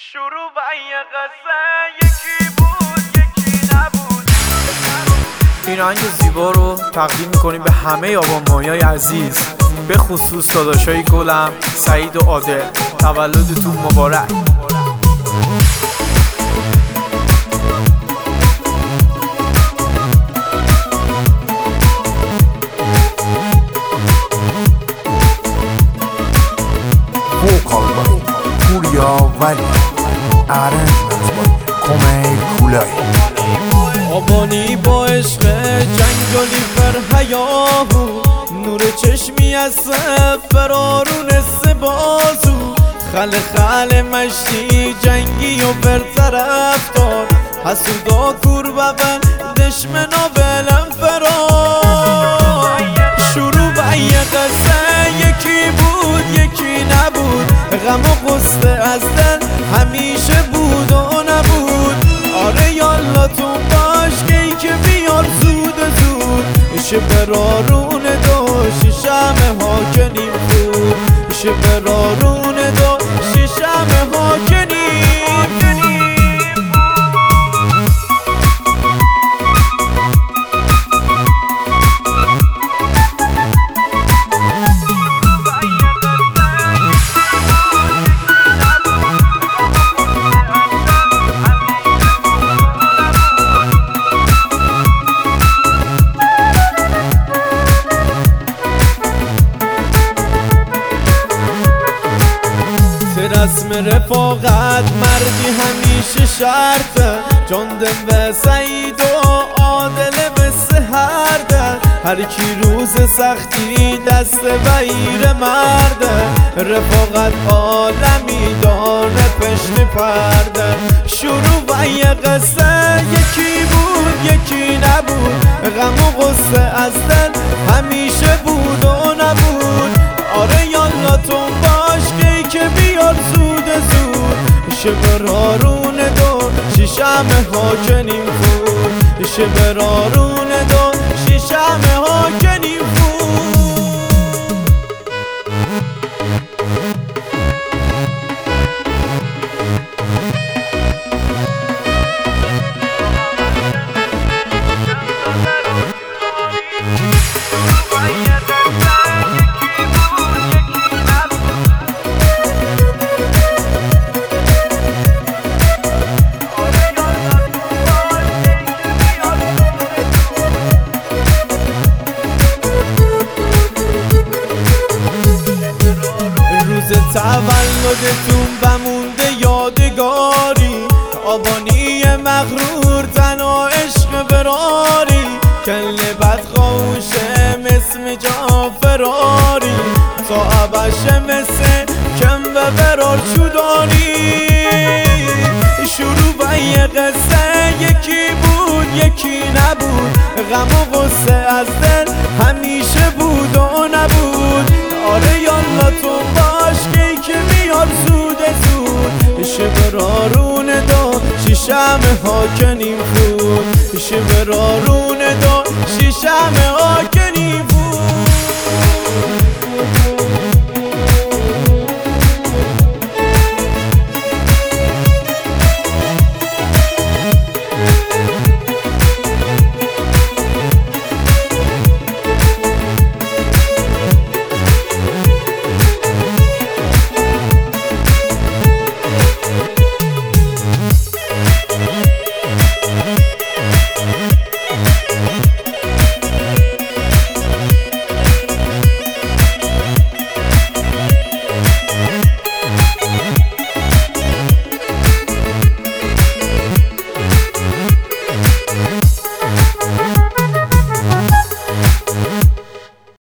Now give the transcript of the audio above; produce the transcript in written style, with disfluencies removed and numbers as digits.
شروع و یه قصه یکی بود یکی نبود. این آهنگ زیبا رو تقدیم میکنیم به همه آبان‌مایه‌های عزیز، به خصوص داداشای گلم سعید و عادل. تولدتون مبارک. Vocal by Purya Vali, arrangements by Komay Kulay. آبانی با عشق جنگالی بر حیاهو، نور چشمی از فرارون سبازو، خل مشتی جنگی و بر طرف دار، حسودا کور و دشمنا بلم فرار. شروع به یه قصه یکی بود یکی نبود، غم و غصه از دل همیشه بود و نبود. آره یالا تو باش که بیار زود شبرارون دو شیشم ها کنیم خود، شبرارون دو شیشم ها کنیم. رسم رفاقت مردی همیشه شرطه، جان به سعید و عادل به سهرده، هر کی روز سختی دست بیر مرده، رفاقت عالمی دانه پشت پرده. شروع و یه قصه یکی بود یکی نبود، غم و غصه از دل همیشه بود و نبود. آره یالا تو باش که بیار زود شبرارون دو شیشم ها کنیم خود، شبرارون دو شیشم ها کنیم خود. تولدتون بمونده یادگاری، آبانی مغرور تنها عشق براری، کل بدخوشه مثل جعفراری، تا عبشه مثل کم و برار چودانی. شروع و یه قصه یکی بود یکی نبود، غم و غصه از دل همیشه بود و نبود. آره یالا تو باش که بیار زود شبرارون دو شیشم ها کنیم خود، شبرارون دو شیشم ها